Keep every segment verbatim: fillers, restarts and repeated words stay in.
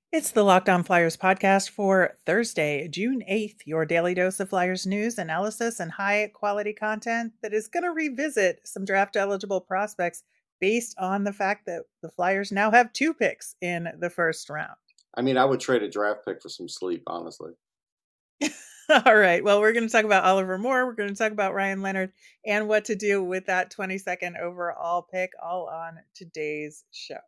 It's the Locked On Flyers podcast for Thursday, June eighth, your daily dose of Flyers news, analysis, and high quality content that is going to revisit some draft eligible prospects based on the fact that the Flyers now have two picks in the first round. I mean, I would trade a draft pick for some sleep, honestly. All right. Well, we're going to talk about Oliver Moore. We're going to talk about Ryan Leonard and what to do with that twenty-second overall pick, all on today's show.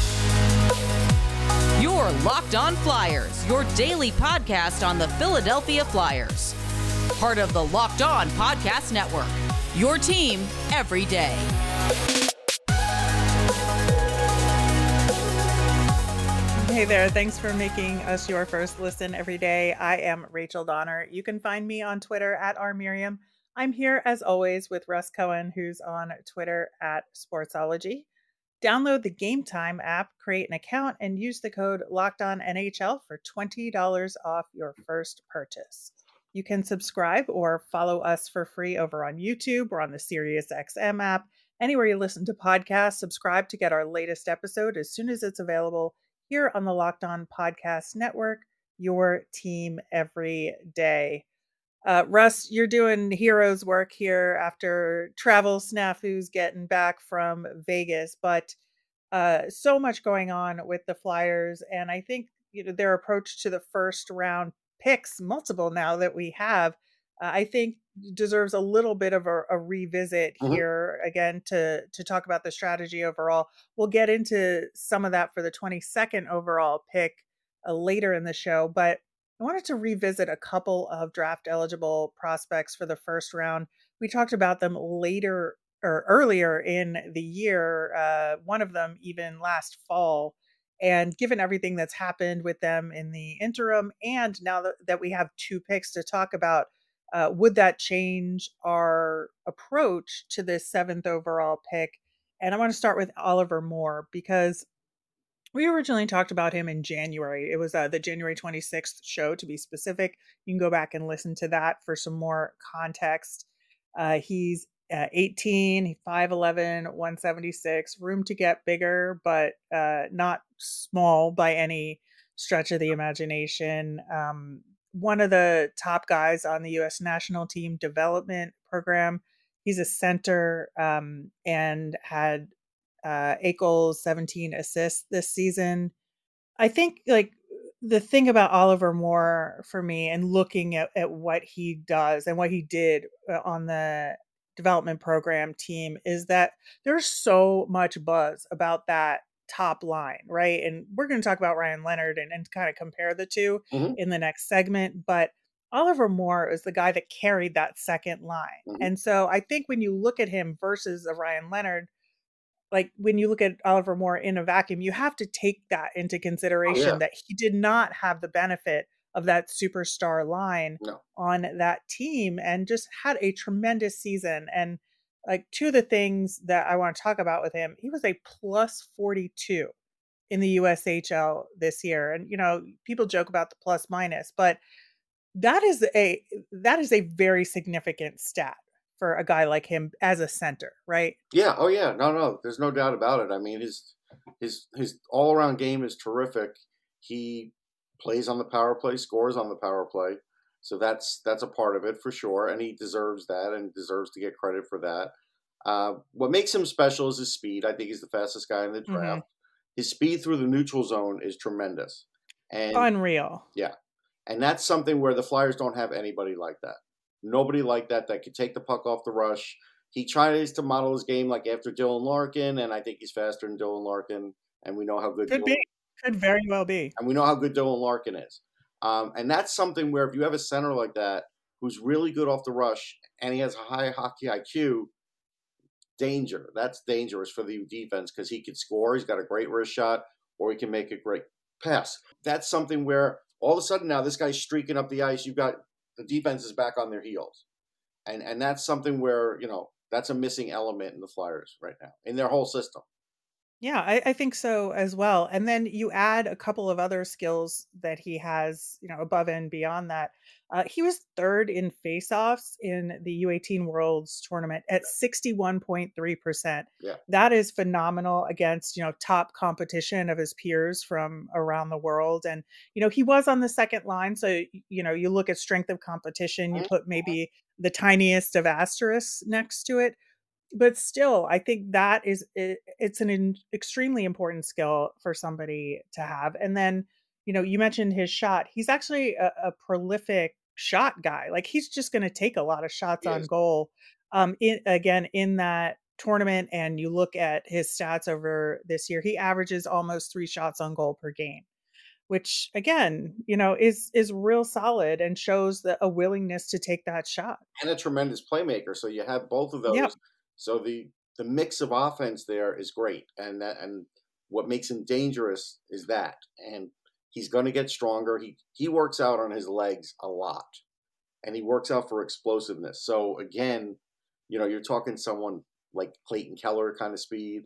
You're Locked On Flyers, your daily podcast on the Philadelphia Flyers. Part of the Locked On Podcast Network, your team every day. Hey there, thanks for making us your first listen every day. I am Rachel Donner. You can find me on Twitter at rmiriam. I'm here as always with Russ Cohen, who's on Twitter at Sportsology. Download the Game Time app, create an account, and use the code LOCKEDONNHL for twenty dollars off your first purchase. You can subscribe or follow us for free over on YouTube or on the SiriusXM app. Anywhere you listen to podcasts, subscribe to get our latest episode as soon as it's available here on the Locked On Podcast Network, your team every day. Uh, Russ, you're doing heroes work here after travel snafus getting back from Vegas, but uh, so much going on with the Flyers, and I think you know their approach to the first round picks, multiple now that we have, uh, I think deserves a little bit of a, a revisit Mm-hmm. here again to to talk about the strategy overall. We'll get into some of that for the twenty-second overall pick uh, later in the show, but I wanted to revisit a couple of draft eligible prospects for the first round. We talked about them later or earlier in the year, uh, one of them even last fall. And given everything that's happened with them in the interim, and now that, that we have two picks to talk about, uh, would that change our approach to this seventh overall pick? And I want to start with Oliver Moore because we originally talked about him in January. It was uh, the January twenty-sixth show, to be specific. You can go back and listen to that for some more context. Uh, he's uh, eighteen, five eleven, one seventy-six, room to get bigger, but uh, not small by any stretch of the imagination. Um, one of the top guys on the U S national team development program. He's a center um, and had uh, eight goals, seventeen assists this season. I think like the thing about Oliver Moore for me and looking at, at what he does and what he did uh, on the development program team is that there's so much buzz about that top line, right? And we're going to talk about Ryan Leonard and, and kind of compare the two Mm-hmm. in the next segment. But Oliver Moore is the guy that carried that second line. Mm-hmm. And so I think when you look at him versus a Ryan Leonard, like when you look at Oliver Moore in a vacuum, you have to take that into Oh, consideration yeah. that he did not have the benefit of that superstar line No. on that team and just had a tremendous season. And like two of the things that I want to talk about with him, he was a plus forty-two in the U S H L this year. And you know, people joke about the plus minus, but that is a that is a very significant stat for a guy like him as a center, right? Yeah. Oh, yeah. No, no. There's no doubt about it. I mean, his his his all around game is terrific. He plays on the power play, scores on the power play, so that's that's a part of it for sure, and he deserves that and deserves to get credit for that. Uh, what makes him special is his speed. I think he's the fastest guy in the Mhm. draft. His speed through the neutral zone is tremendous, and Unreal. yeah, and that's something where the Flyers don't have anybody like that. Nobody like that that could take the puck off the rush. He tries to model his game like after Dylan Larkin, and I think he's faster than Dylan Larkin. And we know how good Could Dylan, be. Could very well be. and we know how good Dylan Larkin is. Um, and that's something where if you have a center like that who's really good off the rush and he has a high hockey I Q, danger. That's dangerous for the defense because he could score. He's got a great wrist shot, or he can make a great pass. That's something where all of a sudden now this guy's streaking up the ice. You've got the defense is back on their heels, and and that's something where you know that's a missing element in the Flyers right now in their whole system. Yeah, I, I think so as well. And then you add a couple of other skills that he has, you know, above and beyond that. Uh, he was third in face-offs in the U eighteen Worlds tournament at sixty-one point three percent. Yeah. That is phenomenal against, you know, top competition of his peers from around the world. And, you know, he was on the second line. So, y- you know, you look at strength of competition, you Mhm. put maybe the tiniest of asterisks next to it, but still, I think that is I it's an in extremely important skill for somebody to have, and then, you know, you mentioned his shot. He's actually a a prolific shot guy, like, he's just gonna take a lot of shots He on is. goal, um, in again, in that tournament, and you look at his stats over this year, he averages almost three shots on goal per game, which, again, you know, is is real solid and shows that a willingness to take that shot. And a tremendous playmaker. So you have both of Yep. those. So the the mix of offense there is great, and that and what makes him dangerous is that. And he's going to get stronger. He he works out on his legs a lot, and he works out for explosiveness. So again, you know, you're talking someone like Clayton Keller kind of speed,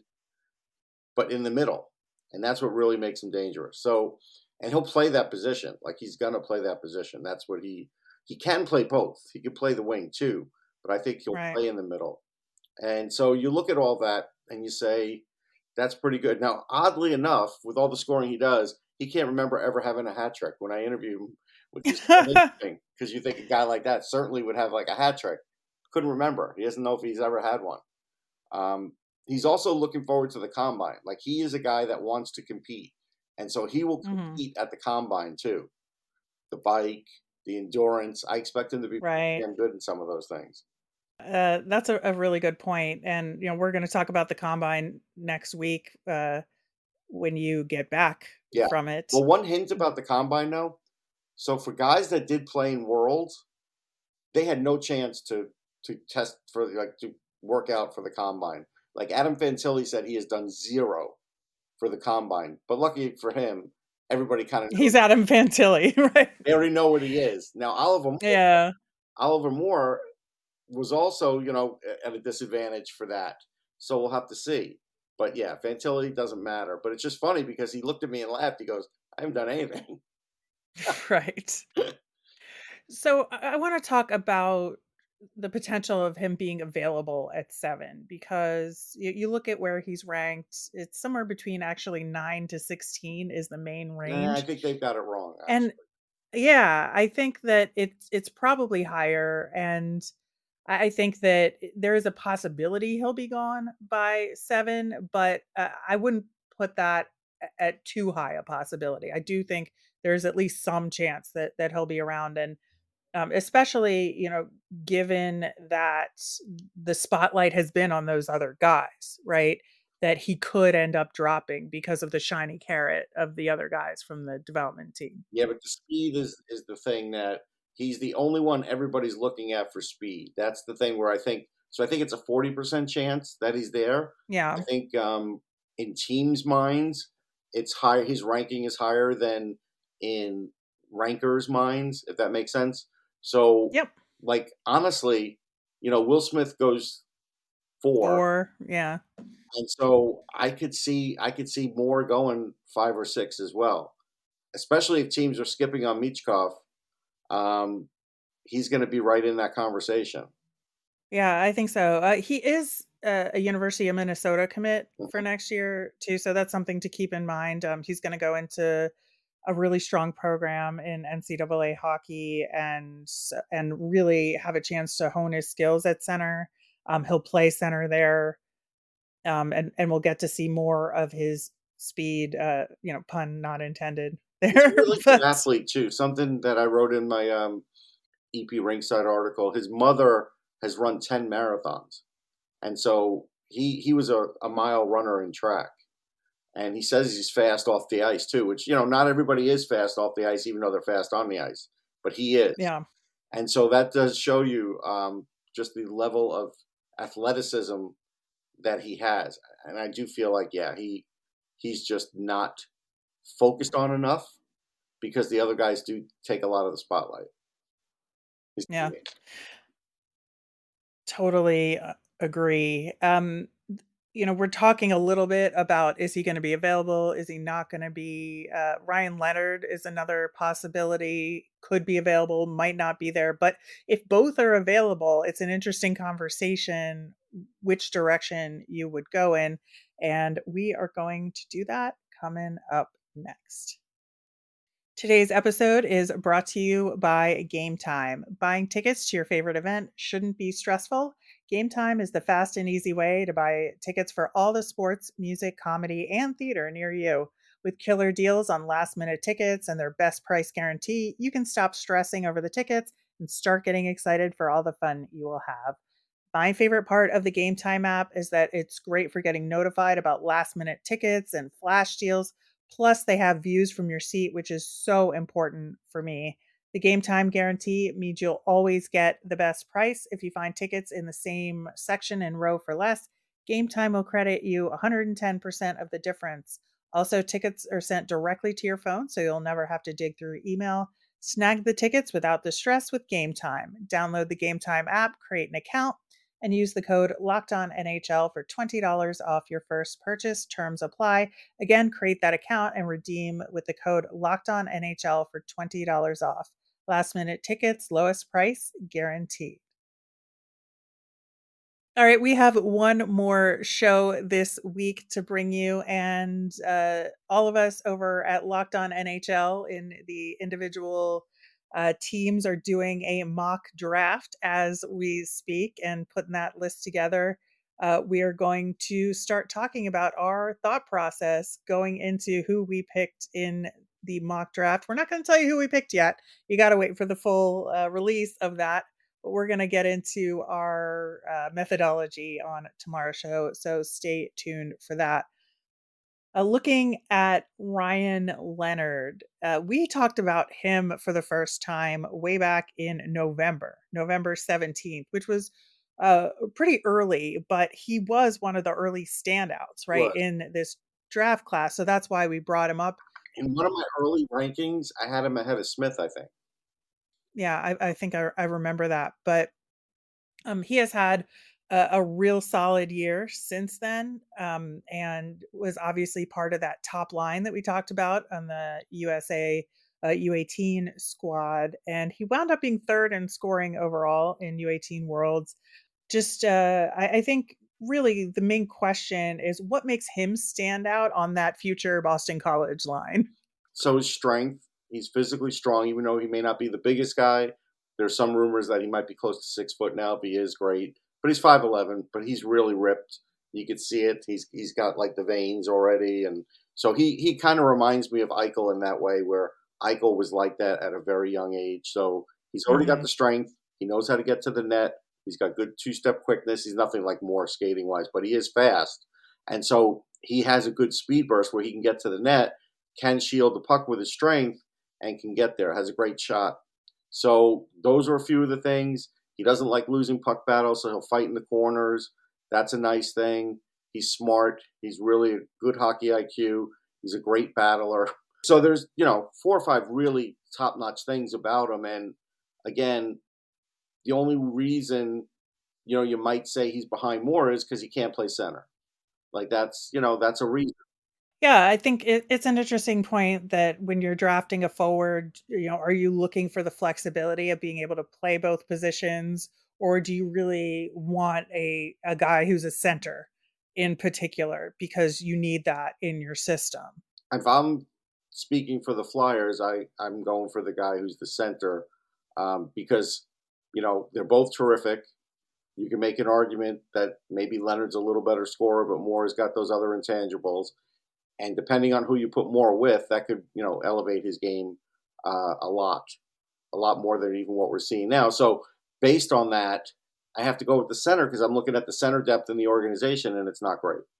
but in the middle, and that's what really makes him dangerous. So, and he'll play that position. Like he's going to play that position. That's what he he can play both. He can play the wing too, but I think he'll Right. play in the middle. And so you look at all that and you say, that's pretty good. Now, oddly enough, with all the scoring he does, he can't remember ever having a hat trick. When I interview him, which is kind of interesting because you think a guy like that certainly would have like a hat trick. Couldn't remember. He doesn't know if he's ever had one. Um, he's also looking forward to the combine. Like he is a guy that wants to compete. And so he will Mhm. compete at the combine too. The bike, the endurance. I expect him to be pretty Right. damn good in some of those things. Uh, that's a, a really good point. And, you know, we're going to talk about the combine next week uh, when you get back Yeah. from it. Well, one hint about the combine though. So for guys that did play in Worlds, they had no chance to to test for like to work out for the combine. Like Adam Fantilli said, he has done zero for the combine. But lucky for him, everybody kind of knows. He's Adam Fantilli, right? They already know what he is. Now Oliver Moore, Yeah. Oliver Moore was also, you know, at a disadvantage for that. So we'll have to see. But yeah, Fantilli doesn't matter. But it's just funny because he looked at me and laughed. He goes, I haven't done anything. Right. So I, I want to talk about the potential of him being available at seven because you, you look at where he's ranked, it's somewhere between actually nine to sixteen is the main Nah, I range. think they've got it wrong, And actually. yeah, I think that it's it's probably higher, and I I think that I there is a possibility he'll be gone by seven, but, uh, I wouldn't put that a at too high a possibility. I do think there's at least some chance that that he'll be around, and um, especially, you know, given that the spotlight has been on those other guys, right? That he could end up dropping because of the shiny carrot of the other guys from the development team. Yeah, but the speed is is the thing that he's the only one everybody's looking at for speed. That's the thing where I think so I think it's a forty percent chance that he's there. I Yeah. think um in teams' minds, it's high his ranking is higher than in rankers' minds, if that makes sense. So Yep. like honestly, you know, Will Smith goes four. four, yeah. And so I could see I could see more going five or six as well, especially if teams are skipping on Michkov. Um, he's going to be right in that conversation. Yeah, I think so. Uh, he is a, a University of Minnesota commit for Mhm. next year too, so that's something to keep in mind. Um, he's going to go into a really strong program in N C double A hockey and s- and really have a chance to hone his skills at center. Um, he'll play center there, um, and and we'll get to see more of his speed. Uh, you know, pun not intended He's a there, really good but athlete too. Something that I wrote in my um, E P Ringside article. His mother has run ten marathons, and so he he was a, a mile runner in track. And he says he's fast off the ice too, which you know not everybody is fast off the ice, even though they're fast on the ice. But he is. yeah, And so that does show you um, just the level of athleticism that he has. And I do feel like, yeah, he he's just not focused on enough because the other guys do take a lot of the spotlight. His yeah. teammates. Totally, uh, agree. Um, you know, we're talking a little bit about, is he going to be available? Is he not going to be? Uh, Ryan Leonard is another possibility, could be available, might not be there. But if both are available, it's an interesting conversation which direction you would go in. And we are going to do that coming up next. Today's episode is brought to you by Game Time. Buying tickets to your favorite event shouldn't be stressful. Game Time is the fast and easy way to buy tickets for all the sports, music, comedy, and theater near you. With killer deals on last minute tickets and their best price guarantee, you can stop stressing over the tickets and start getting excited for all the fun you will have. My favorite part of the Game Time app is that it's great for getting notified about last minute tickets and flash deals. Plus, they have views from your seat, which is so important for me. The Game Time guarantee means you'll always get the best price. If you find tickets in the same section and row for less, Game Time will credit you one hundred ten percent of the difference. Also, tickets are sent directly to your phone, so you'll never have to dig through email. Snag the tickets without the stress with Game Time. Download the Game Time app, create an account, and use the code LOCKEDONNHL for twenty dollars off your first purchase. Terms apply. Again, create that account and redeem with the code LOCKEDONNHL for twenty dollars off. Last minute tickets, lowest price guaranteed. All right, we have one more show this week to bring you, and uh, all of us over at Locked On N H L in the individual uh, teams are doing a mock draft as we speak and putting that list together. Uh, we are going to start talking about our thought process going into who we picked in the mock draft. We're not going to tell you who we picked yet. You got to wait for the full uh, release of that. But we're going to get into our uh, methodology on tomorrow's show. So stay tuned for that. Uh, looking at Ryan Leonard, uh, we talked about him for the first time way back in November, November seventeenth, which was uh, pretty early, but he was one of the early standouts, right, Was. in this draft class. So that's why we brought him up. In one of my early rankings, I had him ahead of Smith, I think. Yeah, I, I think I, I remember that. But um, he has had a, a real solid year since then, um, and was obviously part of that top line that we talked about on the U S A uh, U eighteen squad. And he wound up being third in scoring overall in U eighteen Worlds. Just, uh, I, I think really the main question is what makes him stand out on that future Boston College line? So his strength, he's physically strong, even though he may not be the biggest guy. There's some rumors that he might be close to six foot now if he is great. But he's five eleven, but he's really ripped. You could see it. He's he's got like the veins already. And so he he kind of reminds me of Eichel in that way, where Eichel was like that at a very young age. So he's already got Mhm. the strength. He knows how to get to the net. He's got good two-step quickness. He's nothing like more skating-wise, but he is fast. And so he has a good speed burst where he can get to the net, can shield the puck with his strength, and can get there. Has a great shot. So those are a few of the things. He doesn't like losing puck battles, so he'll fight in the corners. That's a nice thing. He's smart. He's really a good hockey I Q. He's a great battler. So there's, you know, four or five really top-notch things about him. And again, the only reason, you know, you might say he's behind more is because he can't play center. Like that's, you know, that's a reason. Yeah, I think it, it's an interesting point that when you're drafting a forward, you know, are you looking for the flexibility of being able to play both positions, or do you really want a a guy who's a center in particular because you need that in your system? If I'm speaking for the Flyers, I, I'm going for the guy who's the center um, because, you know, they're both terrific. You can make an argument that maybe Leonard's a little better scorer, but Moore has got those other intangibles. And depending on who you put Moore with, that could, you know, elevate his game uh, a lot, a lot more than even what we're seeing now. So based on that, I have to go with the center because I'm looking at the center depth in the organization, and it's not great.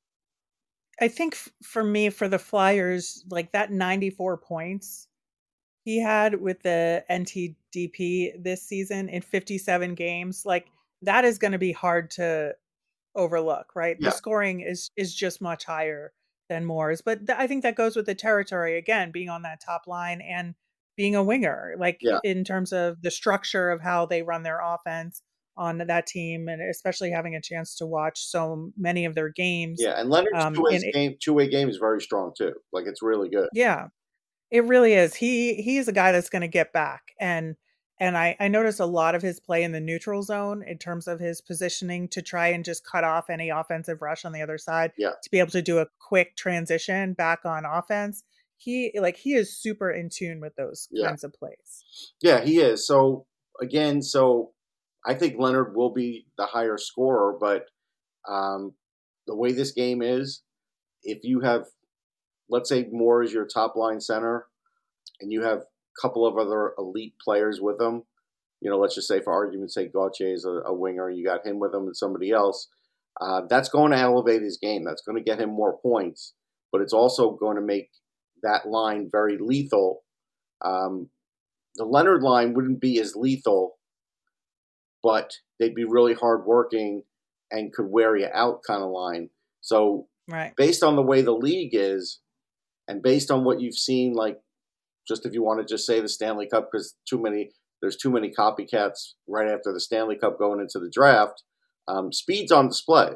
I think f- for me, for the Flyers, like that ninety-four points he had with the N T D P this season in fifty-seven games, like that is going to be hard to overlook, right? The Yeah, scoring is is just much higher than Moore's, but th- I think that goes with the territory again, being on that top line and being a winger, like yeah. in terms of the structure of how they run their offense on that team, and especially having a chance to watch so many of their games. Yeah, and Leonard's Um, two-way and it, game two-way game is very strong too. Like, it's really good. yeah, it really is. He he's a guy that's going to get back, and and I I noticed a lot of his play in the neutral zone in terms of his positioning to try and just cut off any offensive rush on the other side Yeah. to be able to do a quick transition back on offense. He like he is super in tune with those Yeah. kinds of plays. Yeah, he is. So again, so I think Leonard will be the higher scorer, but um, the way this game is, if you have, let's say, Moore is your top line center, and you have a couple of other elite players with them, you know, let's just say for argument's sake, Gauthier is a, a winger, and you got him with him and somebody else, uh, that's going to elevate his game. That's going to get him more points, but it's also going to make that line very lethal. Um, the Leonard line wouldn't be as lethal, but they'd be really hardworking and could wear you out kind of line. So Right. based on the way the league is, and based on what you've seen, like just if you want to just say the Stanley Cup, because too many there's too many copycats right after the Stanley Cup going into the draft. Um, speed's on display.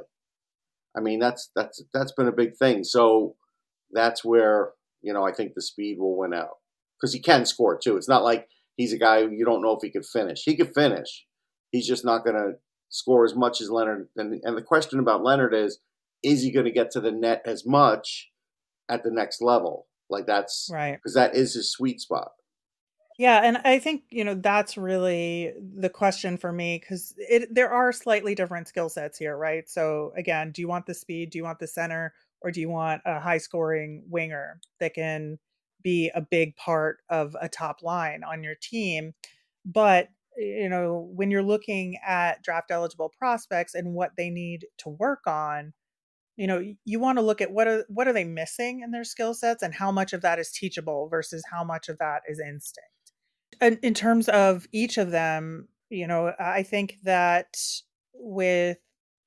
I mean, that's that's that's been a big thing. So that's where you know I think the speed will win out because he can score too. It's not like he's a guy who you don't know if he could finish. He could finish. He's just not going to score as much as Leonard. And and the question about Leonard is, is he going to get to the net as much at the next level? Like that's Right. because that is his sweet spot. Yeah, and I think, you know, that's really the question for me because it there are slightly different skill sets here, right? So again, do you want the speed? Do you want the center? Or do you want a high scoring winger that can be a big part of a top line on your team? But, you know, when you're looking at draft eligible prospects and what they need to work on, you know, y- you want to look at what are what are they missing in their skill sets and how much of that is teachable versus how much of that is instinct. In in terms of each of them, you know, I think that with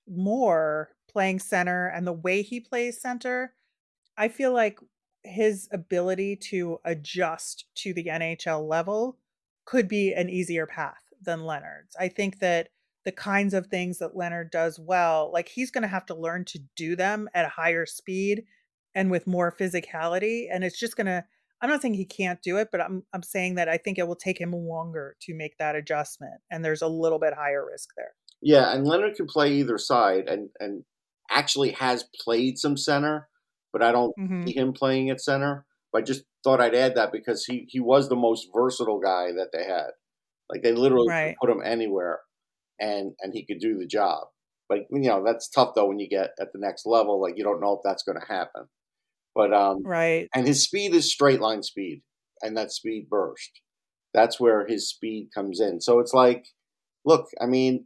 Moore playing center and the way he plays center, I feel like his ability to adjust to the N H L level could be an easier path than Leonard's. I think that the kinds of things that Leonard does well, like he's going to have to learn to do them at a higher speed and with more physicality. And it's just going to, I'm not saying he can't do it, but I'm, I'm saying that I think it will take him longer to make that adjustment. And there's a little bit higher risk there. Yeah, and Leonard can play either side, and and actually has played some center, but I don't Hmm. see him playing at center. But I just thought I'd add that because he he was the most versatile guy that they had. Like they literally could Right. put him anywhere, and and he could do the job. But you know that's tough though when you get at the next level. Like you don't know if that's going to happen. But um, Right. and his speed is straight line speed, and that speed burst. That's where his speed comes in. So it's like, look, I mean,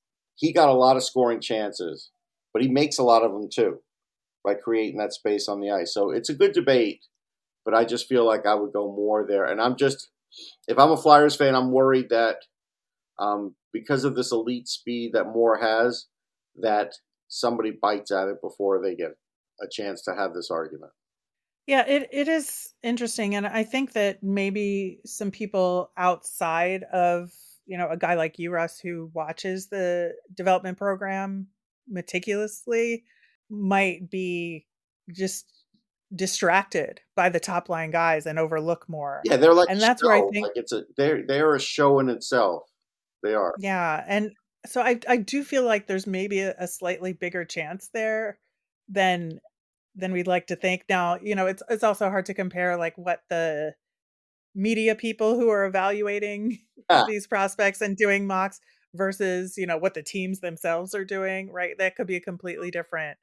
he got a lot of scoring chances, but he makes a lot of them too by creating that space on the ice. So it's a good debate, but I just feel like I would go more there. And I'm just, if I'm a Flyers fan, I'm worried that um, because of this elite speed that Moore has, that somebody bites at it before they get a chance to have this argument. Yeah, it it is interesting, and I think that maybe some people outside of, you know, a guy like you, Russ, who watches the development program meticulously, might be just distracted by the top line guys and overlook more. Yeah, they're like a And that's where I show. think, Like it's a they're they're a show in itself. They are. yeah, and so I I do feel like there's maybe a, a slightly bigger chance there than than we'd like to think. Now, you know, it's it's also hard to compare like what the media people who are evaluating Yeah. these prospects and doing mocks versus, you know, what the teams themselves are doing, right? That could be a completely different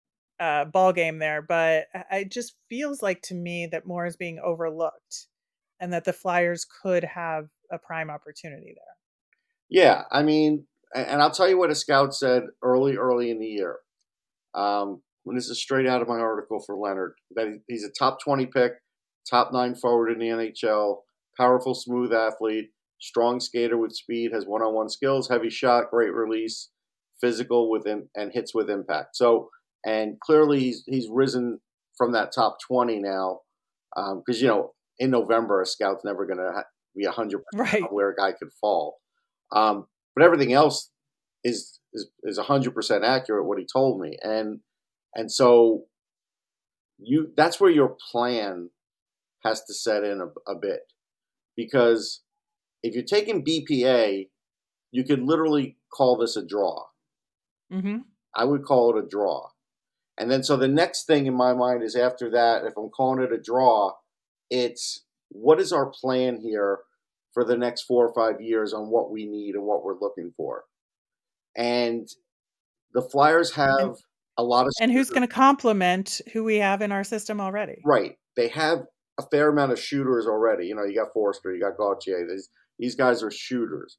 uh, ball game there. But I- it just feels like to me that more is being overlooked and that the Flyers could have a prime opportunity there. Yeah, I mean, a- and I'll tell you what a scout said early, early in the year. Um, when this is straight out of my article for Leonard, that he- he's a top twenty pick, top nine forward in the N H L, powerful, smooth athlete, strong skater with speed, has one-on-one skills, heavy shot, great release, physical with im- and hits with impact. So, and clearly he's he's risen from that top twenty now, because you know in November a scout's never going to ha- be a hundred percent Right. on where a guy could fall. Um, but everything else is is is one hundred percent accurate what he told me. And and so you that's where your plan has to set in a, a bit, because if you're taking B P A, you could literally call this a draw. Mhm. I would call it a draw. And then so the next thing in my mind is, after that, if I'm calling it a draw, it's what is our plan here for the next four or five years on what we need and what we're looking for. And the Flyers And have a lot of and who's shooters. gonna complement who we have in our system already? Right. They have a fair amount of shooters already. You know, you got Forster, you got Gauthier. These these guys are shooters.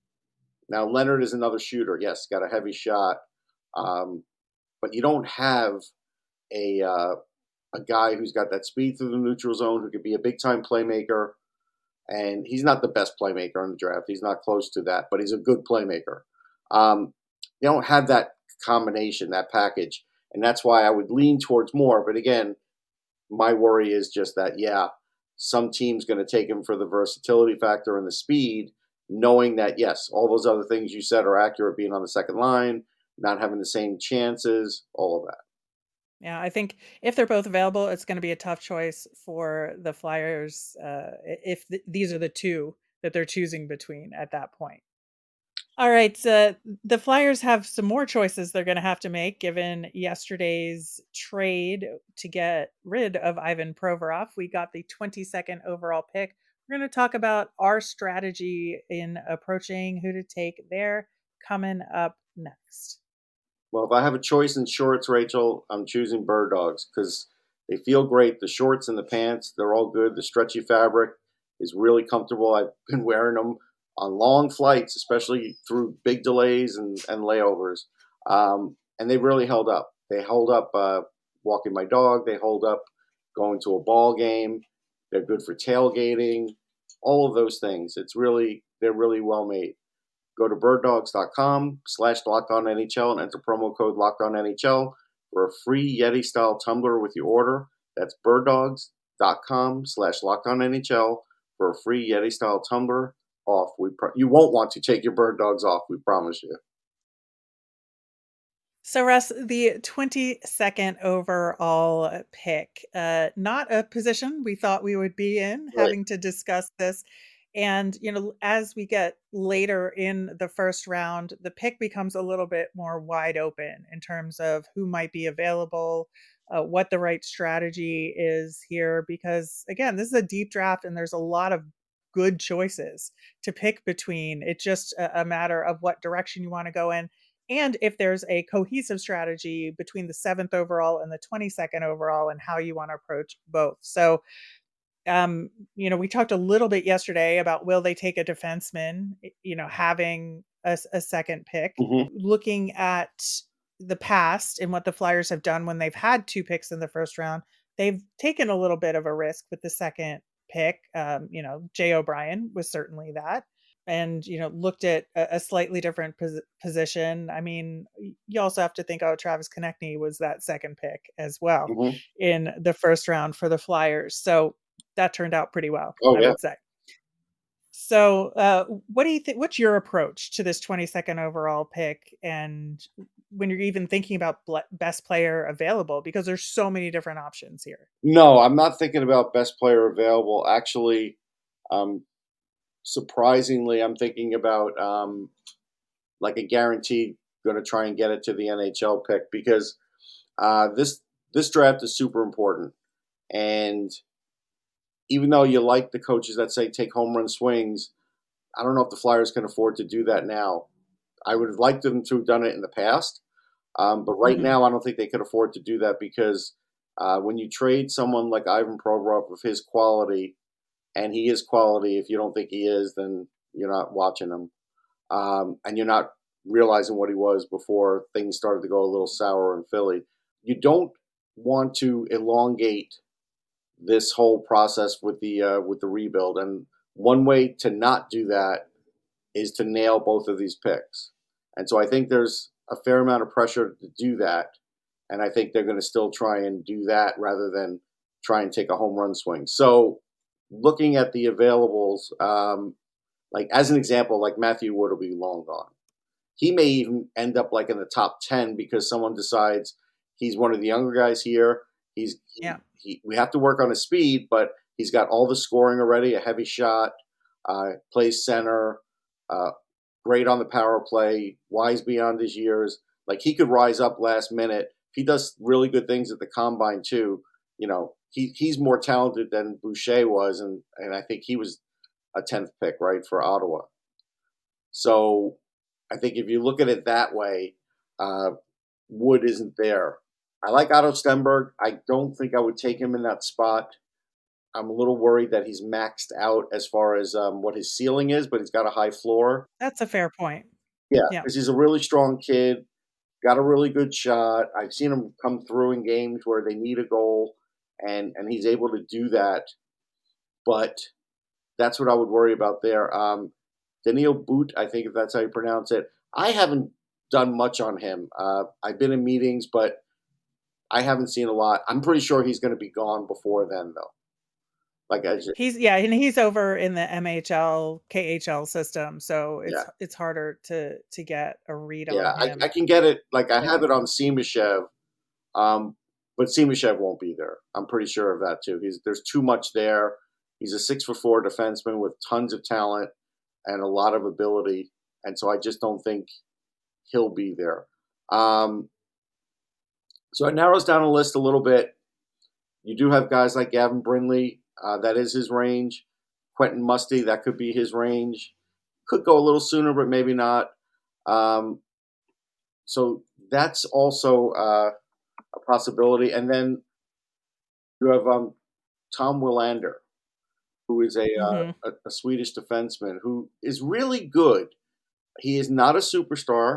Now Leonard is another shooter. Yes, got a heavy shot, um, but you don't have a uh, a guy who's got that speed through the neutral zone, who could be a big time playmaker. And he's not the best playmaker in the draft. He's not close to that, but he's a good playmaker. Um, they don't have that combination, that package, and that's why I would lean towards more. But again, my worry is just that, yeah, some team's going to take him for the versatility factor and the speed, knowing that, yes, all those other things you said are accurate, being on the second line, not having the same chances, all of that. Yeah, I think if they're both available, it's gonna be a tough choice for the Flyers, uh, I if th these are the two that they're choosing between at that point. Alright, so the Flyers have some more choices they're gonna have to make given yesterday's trade to get rid of Ivan Provorov. We got the twenty-second overall pick. We're gonna talk about our strategy in approaching who to take there, coming up next. Well, if I have a choice in shorts, Rachel, I'm choosing Bird Dogs because they feel great. The shorts and the pants, they're all good. The stretchy fabric is really comfortable. I've been wearing them on long flights, especially through big delays and, and layovers. Um, and they really held up. They hold up uh, walking my dog. They hold up going to a ball game. They're good for tailgating, all of those things. It's really, they're really well made. Go to birddogs.com slash lockedonnhl and enter promo code lockedonnhl for a free Yeti-style tumbler with your order. That's birddogs.com slash lockedonnhl for a free Yeti-style tumbler off. We pro- you won't want to take your Bird Dogs off, we promise you. So, Russ, the twenty-second overall pick, uh, not a position we thought we would be in, Right. having to discuss this. And, you know, as we get later in the first round, the pick becomes a little bit more wide open in terms of who might be available, uh, what the right strategy is here. Because, again, this is a deep draft and there's a lot of good choices to pick between. It's just a, a matter of what direction you want to go in, and if there's a cohesive strategy between the seventh overall and the twenty-second overall and how you want to approach both. So, um, you know, we talked a little bit yesterday about will they take a defenseman, y- you know, having a, s- a second pick, Mm-hmm. looking at the past and what the Flyers have done when they've had two picks in the first round. They've taken a little bit of a risk with the second pick. Um, you know, Jay O'Brien was certainly that. And, you know, looked at a, a slightly different pos- position. I mean, y- you also have to think, oh, Travis Konechny was that second pick as well Mm-hmm. in the first round for the Flyers. So that turned out pretty well, Oh, I yeah. would say. So, uh, what do you think? What's your approach to this twenty-second overall pick? And when you're even thinking about ble- best player available, because there's so many different options here. No, I'm not thinking about best player available. Actually, um, surprisingly, I'm thinking about um, like a guaranteed going to try and get it to the N H L pick, because uh, this this draft is super important. And even though you like the coaches that say take home run swings, I don't know if the Flyers can afford to do that now. I would have liked them to have done it in the past, um, but right Hmm. now I don't think they could afford to do that, because uh, when you trade someone like Ivan Provorov with his quality, and he is quality, if you don't think he is, then you're not watching him, um, and you're not realizing what he was before things started to go a little sour in Philly. You don't want to elongate this whole process with the uh, with the rebuild, and one way to not do that is to nail both of these picks. And so I think there's a fair amount of pressure to do that, and I think they're going to still try and do that rather than try and take a home run swing. So looking at the availables, um, like as an example, like Matthew Wood will be long gone. he may even end up like in the top ten because someone decides he's one of the younger guys here. He's he, Yeah. he, we have to work on his speed, but he's got all the scoring already, a heavy shot, uh, plays center, uh, great on the power play, wise beyond his years. Like he could rise up last minute. He does really good things at the combine too. You know, he he's more talented than Boucher was, and, and I think he was a tenth pick, right, for Ottawa. So I think if you look at it that way, uh, Wood isn't there. I like Otto Stenberg. I don't think I would take him in that spot. I'm a little worried that he's maxed out as far as um, what his ceiling is, but he's got a high floor. That's a fair point. Yeah, Yeah. because he's a really strong kid, got a really good shot. I've seen him come through in games where they need a goal, and, and he's able to do that. But that's what I would worry about there. Um, Daniel Boot, I think if that's how you pronounce it. I haven't done much on him. Uh, I've been in meetings, but I haven't seen a lot. I'm pretty sure he's going to be gone before then, though. Like I just, He's yeah, and he's over in the M H L, K H L system, so it's yeah, it's harder to to get a read yeah. on I, him. I can get it. Like I Yeah. have it on Simashev, um, but Simashev won't be there. I'm pretty sure of that too. He's there's too much there. He's a six foot four defenseman with tons of talent and a lot of ability, and so I just don't think he'll be there. Um, so it narrows down a list a little bit. You do have guys like Gavin Brindley. Uh, that is his range. Quentin Musty, that could be his range. Could go a little sooner, but maybe not. Um, so that's also uh, a possibility. And then you have um, Tom Willander, who is a, Mm-hmm. uh, a, a Swedish defenseman who is really good. He is not a superstar.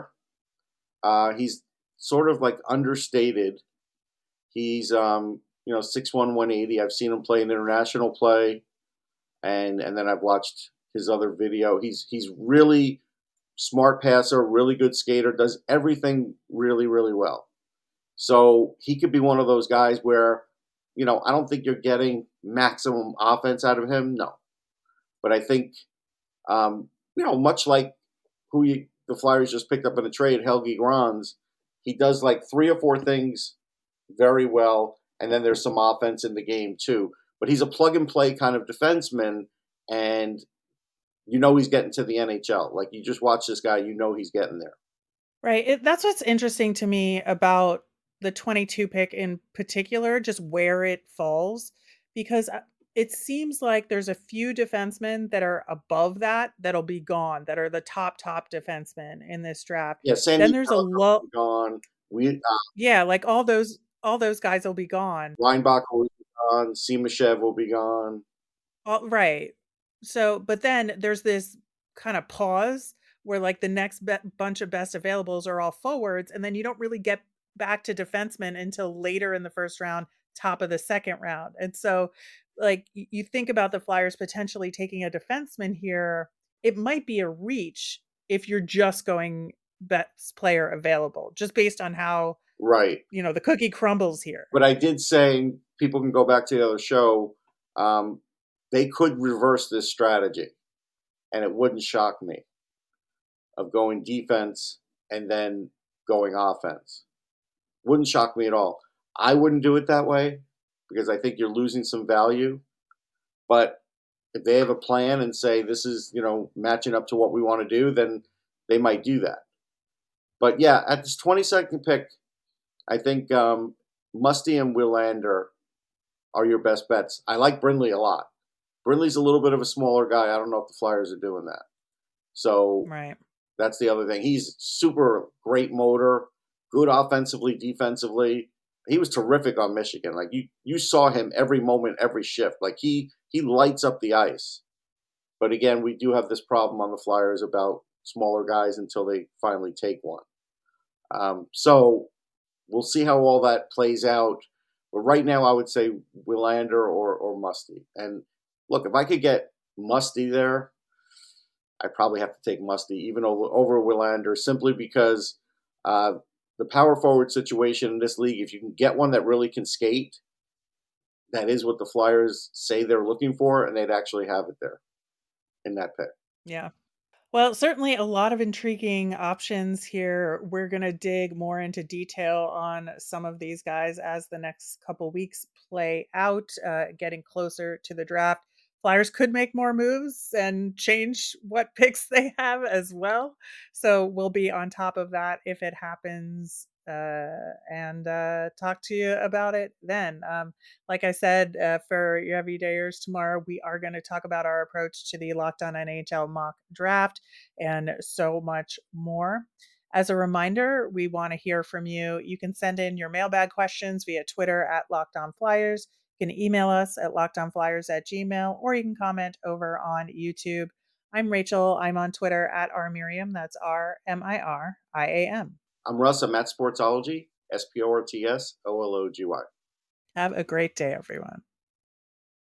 Uh, he's sort of like understated. He's um, you know six one, one eighty. I've seen him play in international play, and and then I've watched his other video. He's he's really smart passer, really good skater, does everything really really well. So he could be one of those guys where, you know, I don't think you're getting maximum offense out of him. No, but I think, um, you know, much like who you, the Flyers just picked up in a trade, Helgi Grans, he does like three or four things very well, and then there's some offense in the game too. But he's a plug and play kind of defenseman, and you know he's getting to the N H L. Like you just watch this guy, you know he's getting there. Right. It, that's what's interesting to me about the twenty-two pick in particular, just where it falls, because uh, it seems like there's a few defensemen that are above that that'll be gone, that are the top top defensemen in this draft. Yeah, Sandy Then there's a low, gone. We uh, yeah, like all those all those guys will be gone. Weinbach will be gone. Simashev will be gone. All, right. So, but then there's this kind of pause where like the next be- bunch of best availables are all forwards, and then you don't really get back to defensemen until later in the first round, top of the second round. And so, like y- you think about the Flyers potentially taking a defenseman here, it might be a reach if you're just going best player available, just based on how Right. you know the cookie crumbles here. But I did say people can go back to the other show. Um, they could reverse this strategy, and it wouldn't shock me, of going defense and then going offense. Wouldn't shock me at all. I wouldn't do it that way because I think you're losing some value. But if they have a plan and say this is, you know, matching up to what we want to do, then they might do that. But yeah, at this twenty-second pick, I think um, Musty and Willander are your best bets. I like Brindley a lot. Brindley's a little bit of a smaller guy. I don't know if the Flyers are doing that. So Right. that's the other thing. He's super great motor, good offensively, defensively. He was terrific on Michigan. Like you, you saw him every moment, every shift. Like he he lights up the ice. But again, we do have this problem on the Flyers about smaller guys until they finally take one. Um, so we'll see how all that plays out. But right now, I would say Willander or or Musty. And look, if I could get Musty there, I probably have to take Musty even over, over Willander simply because uh, the power forward situation in this league, if you can get one that really can skate, that is what the Flyers say they're looking for, and they'd actually have it there in that pick. Yeah. Well, certainly a lot of intriguing options here. We're going to dig more into detail on some of these guys as the next couple weeks play out, uh, getting closer to the draft. Flyers could make more moves and change what picks they have as well. So we'll be on top of that if it happens, uh, and uh, talk to you about it then. Um, like I said, uh, for your everydayers tomorrow, we are going to talk about our approach to the Locked On N H L mock draft and so much more. As a reminder, we want to hear from you. You can send in your mailbag questions via Twitter at Locked On Flyers. You can email us at lockedonflyers at gmail, or you can comment over on YouTube. I'm Rachel. I'm on Twitter at rmiriam. That's R M I R I A M. I'm Russ. I'm at Sportsology, S P O R T S O L O G Y. Have a great day, everyone.